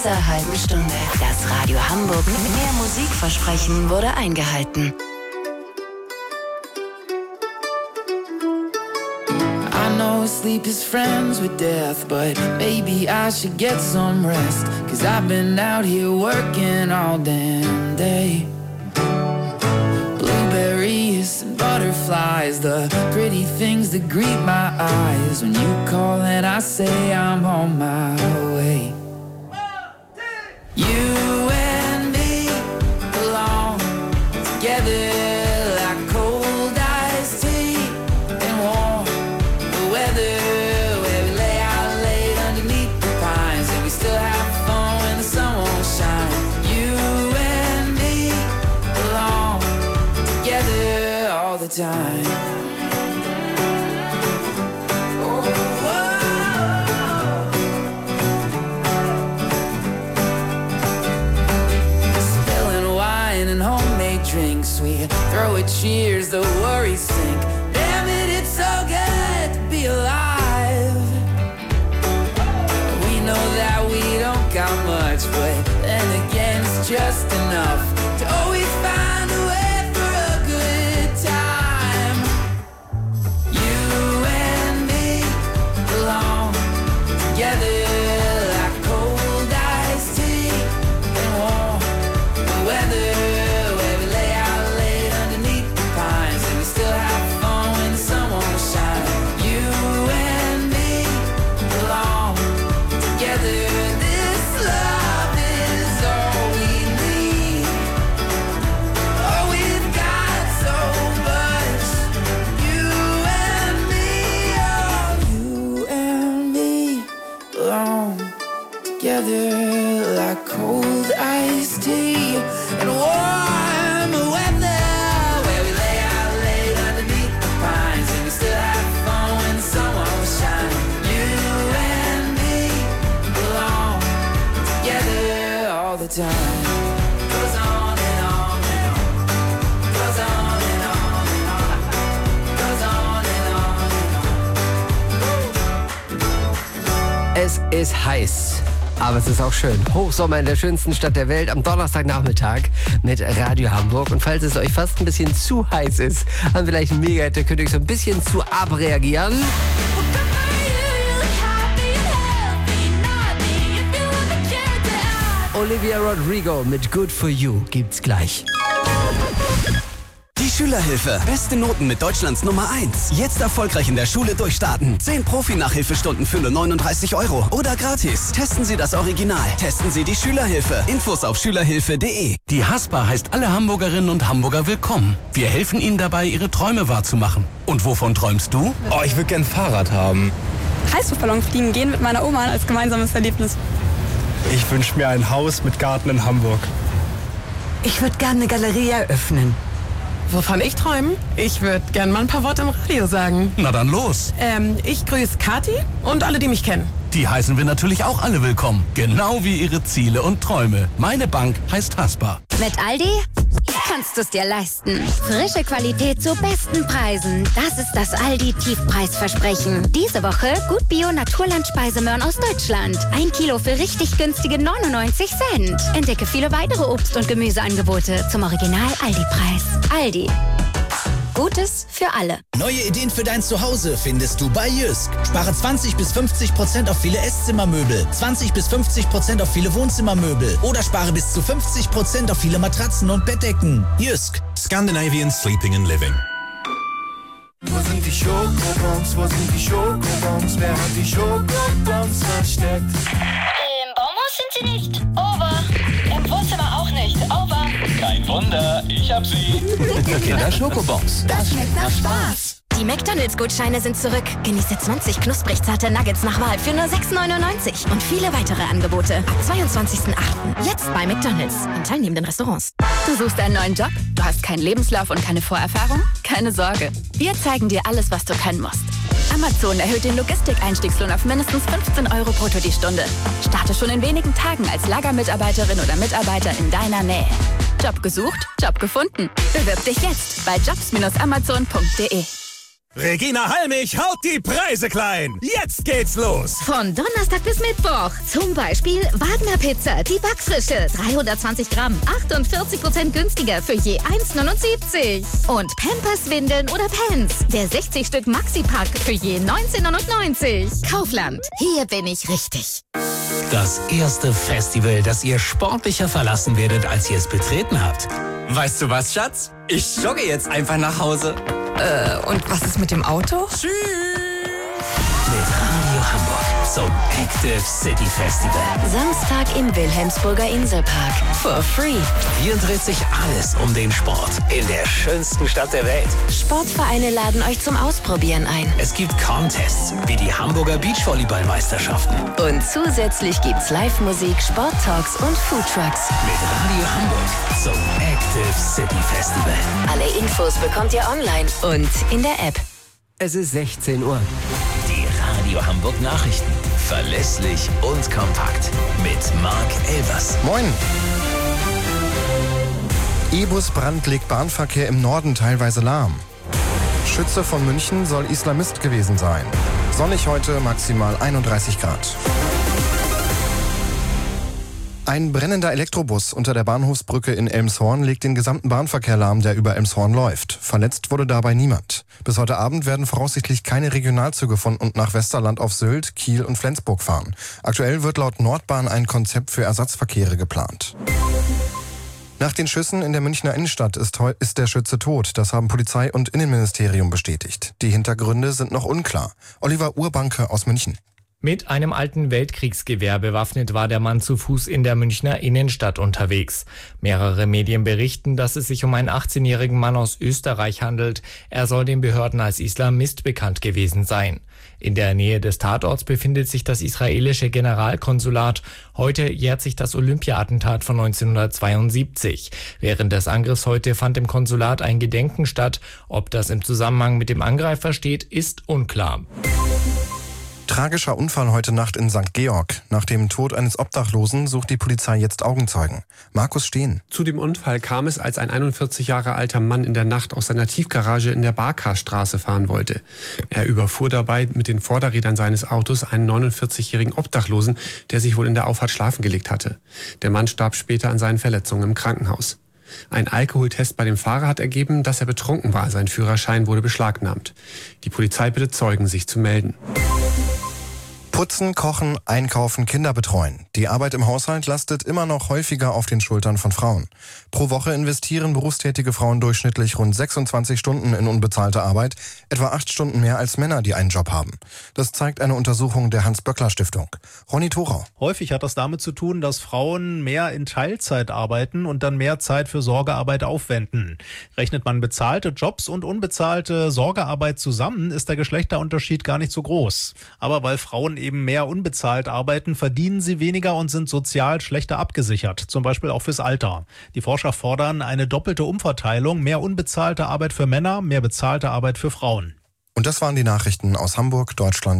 dieser halben Stunde. Das Radio Hamburg mit mehr Musikversprechen wurde eingehalten. I know sleep is friends with death, but maybe I should get some rest. 'Cause I've been out here working all damn day. Blueberries and butterflies, the pretty things that greet my eyes. When you call and I say I'm on my way. You and me belong together. Time. Spilling wine and homemade drinks, we throw a cheers, the worries sink. Damn it, it's so good to be alive. We know that we don't got much, but then again it's just enough to always find a way. Together like cold iced tea and warm weather, where we lay out late underneath the pines and we still have fun when the sun won't shine. You and me belong together all the time. Goes on and on and on. Goes on and on and on. Goes on and on and on. Es ist heiß. Aber es ist auch schön. Hochsommer in der schönsten Stadt der Welt am Donnerstagnachmittag mit Radio Hamburg. Und falls es euch fast ein bisschen zu heiß ist, haben vielleicht ein Mega-Hit, da könnt ihr euch so ein bisschen zu abreagieren. Olivia Rodrigo mit Good For You gibt's gleich. Die Schülerhilfe. Beste Noten mit Deutschlands Nummer 1. Jetzt erfolgreich in der Schule durchstarten. 10 Profi-Nachhilfestunden für nur 39 € oder gratis. Testen Sie das Original. Testen Sie die Schülerhilfe. Infos auf schülerhilfe.de. Die Haspa heißt alle Hamburgerinnen und Hamburger willkommen. Wir helfen Ihnen dabei, Ihre Träume wahrzumachen. Und wovon träumst du? Oh, ich würde gern ein Fahrrad haben. Heißluftballon fliegen gehen mit meiner Oma als gemeinsames Erlebnis. Ich wünsche mir ein Haus mit Garten in Hamburg. Ich würde gerne eine Galerie eröffnen. Wovon ich träume? Ich würde gerne mal ein paar Worte im Radio sagen. Na dann los. Ich grüße Kathi und alle, die mich kennen. Die heißen wir natürlich auch alle willkommen. Genau wie ihre Ziele und Träume. Meine Bank heißt Haspa. Mit Aldi kannst du es dir leisten. Frische Qualität zu besten Preisen. Das ist das Aldi-Tiefpreisversprechen. Diese Woche gut Bio-Naturland-Speisemöhren aus Deutschland. 1 Kilo für richtig günstige 99 Cent. Entdecke viele weitere Obst- und Gemüseangebote zum Original-Aldi-Preis. Aldi. Gutes für alle. Neue Ideen für dein Zuhause findest du bei Jysk. Spare 20-50% auf viele Esszimmermöbel, 20-50% auf viele Wohnzimmermöbel oder spare bis zu 50% auf viele Matratzen und Bettdecken. Jysk. Scandinavian Sleeping and Living. Wo sind die Schokobons? Wo sind die Schokobons? Wer hat die Schokobons versteckt? Im Baumhaus sind sie nicht. Over. Im Wohnzimmer auch nicht. Over. Kein Wunder, ich hab sie. Kinder Schokobons. Das schmeckt nach Spaß. Die McDonald's-Gutscheine sind zurück. Genieße 20 knusprig zarte Nuggets nach Wahl für nur 6,99 € und viele weitere Angebote. Ab 22.08. Jetzt bei McDonald's in teilnehmenden Restaurants. Du suchst einen neuen Job? Du hast keinen Lebenslauf und keine Vorerfahrung? Keine Sorge. Wir zeigen dir alles, was du können musst. Amazon erhöht den Logistik-Einstiegslohn auf mindestens 15 € brutto die Stunde. Starte schon in wenigen Tagen als Lagermitarbeiterin oder Mitarbeiter in deiner Nähe. Job gesucht, Job gefunden. Bewirb dich jetzt bei jobs-amazon.de. Regina Halmich haut die Preise klein. Jetzt geht's los. Von Donnerstag bis Mittwoch. Zum Beispiel Wagner Pizza, die Backfrische. 320 Gramm, 48% günstiger für je 1,79. Und Pampers Windeln oder Pants. Der 60 Stück Maxi-Pack für je 19,99. Kaufland. Hier bin ich richtig. Das erste Festival, das ihr sportlicher verlassen werdet, als ihr es betreten habt. Weißt du was, Schatz? Ich jogge jetzt einfach nach Hause. Und was ist mit dem Auto? Tschüss! Mit Radio Hamburg zum Active City Festival. Samstag im Wilhelmsburger Inselpark. For free. Hier dreht sich alles um den Sport in der schönsten Stadt der Welt. Sportvereine laden euch zum Ausprobieren ein. Es gibt Contests wie die Hamburger Beachvolleyballmeisterschaften. Und zusätzlich gibt's Live-Musik, Sporttalks und Foodtrucks. Mit Radio Hamburg zum Active City Festival. Alle Infos bekommt ihr online und in der App. Es ist 16 Uhr. Die Radio Hamburg Nachrichten. Verlässlich und kompakt. Mit Marc Elvers. Moin. E-Bus-Brand legt Bahnverkehr im Norden teilweise lahm. Schütze von München soll Islamist gewesen sein. Sonnig heute, maximal 31 Grad. Ein brennender Elektrobus unter der Bahnhofsbrücke in Elmshorn legt den gesamten Bahnverkehr lahm, der über Elmshorn läuft. Verletzt wurde dabei niemand. Bis heute Abend werden voraussichtlich keine Regionalzüge von und nach Westerland auf Sylt, Kiel und Flensburg fahren. Aktuell wird laut Nordbahn ein Konzept für Ersatzverkehre geplant. Nach den Schüssen in der Münchner Innenstadt ist der Schütze tot. Das haben Polizei und Innenministerium bestätigt. Die Hintergründe sind noch unklar. Oliver Urbanke aus München. Mit einem alten Weltkriegsgewehr bewaffnet war der Mann zu Fuß in der Münchner Innenstadt unterwegs. Mehrere Medien berichten, dass es sich um einen 18-jährigen Mann aus Österreich handelt. Er soll den Behörden als Islamist bekannt gewesen sein. In der Nähe des Tatorts befindet sich das israelische Generalkonsulat. Heute jährt sich das Olympia-Attentat von 1972. Während des Angriffs heute fand im Konsulat ein Gedenken statt. Ob das im Zusammenhang mit dem Angreifer steht, ist unklar. Tragischer Unfall heute Nacht in St. Georg. Nach dem Tod eines Obdachlosen sucht die Polizei jetzt Augenzeugen. Markus Steen. Zu dem Unfall kam es, als ein 41 Jahre alter Mann in der Nacht aus seiner Tiefgarage in der Barkarstraße fahren wollte. Er überfuhr dabei mit den Vorderrädern seines Autos einen 49-jährigen Obdachlosen, der sich wohl in der Auffahrt schlafen gelegt hatte. Der Mann starb später an seinen Verletzungen im Krankenhaus. Ein Alkoholtest bei dem Fahrer hat ergeben, dass er betrunken war. Sein Führerschein wurde beschlagnahmt. Die Polizei bittet Zeugen, sich zu melden. Putzen, kochen, einkaufen, Kinder betreuen. Die Arbeit im Haushalt lastet immer noch häufiger auf den Schultern von Frauen. Pro Woche investieren berufstätige Frauen durchschnittlich rund 26 Stunden in unbezahlte Arbeit, etwa 8 Stunden mehr als Männer, die einen Job haben. Das zeigt eine Untersuchung der Hans-Böckler-Stiftung. Ronny Thorau. Häufig hat das damit zu tun, dass Frauen mehr in Teilzeit arbeiten und dann mehr Zeit für Sorgearbeit aufwenden. Rechnet man bezahlte Jobs und unbezahlte Sorgearbeit zusammen, ist der Geschlechterunterschied gar nicht so groß. Aber weil Frauen eben mehr unbezahlt arbeiten, verdienen sie weniger und sind sozial schlechter abgesichert, zum Beispiel auch fürs Alter. Die Forscher fordern eine doppelte Umverteilung, mehr unbezahlte Arbeit für Männer, mehr bezahlte Arbeit für Frauen. Und das waren die Nachrichten aus Hamburg, Deutschland